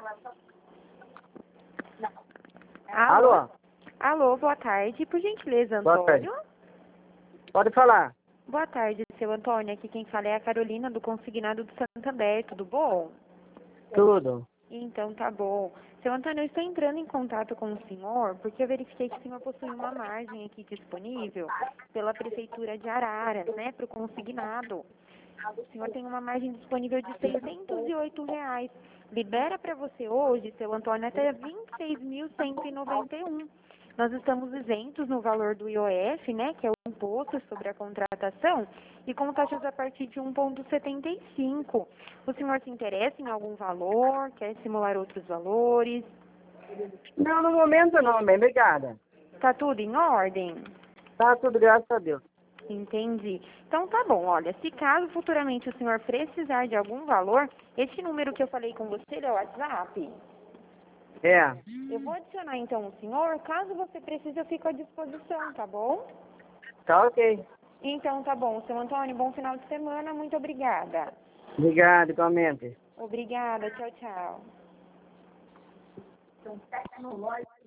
Alô? Alô, boa tarde. Por gentileza, Boa tarde. Antônio? Pode falar. Boa tarde, seu Antônio. Aqui quem fala é a Carolina do Consignado do Santander. Tudo bom? Tudo. Então, tá bom. Seu Antônio, eu estou entrando em contato com o senhor porque eu verifiquei que o senhor possui uma margem aqui disponível pela Prefeitura de Araras, né, para o consignado. O senhor tem uma margem disponível de R$ 608. Libera para você hoje, seu Antônio, até 26.191. Nós estamos isentos no valor do IOF, né, que é o imposto sobre a contratação, e com taxas a partir de 1,75. O senhor se interessa em algum valor? Quer simular outros valores? Não, no momento não, bem, obrigada. Tá tudo em ordem? Tá tudo, graças a Deus. Entendi. Então tá bom, olha, se caso futuramente o senhor precisar de algum valor, esse número que eu falei com você é o WhatsApp. É, Eu vou adicionar então o senhor, caso você precise eu fico à disposição, tá bom? tá ok. Então tá bom, seu Antônio, bom final de semana, muito obrigada. Obrigado, igualmente. Obrigada, tchau, tchau.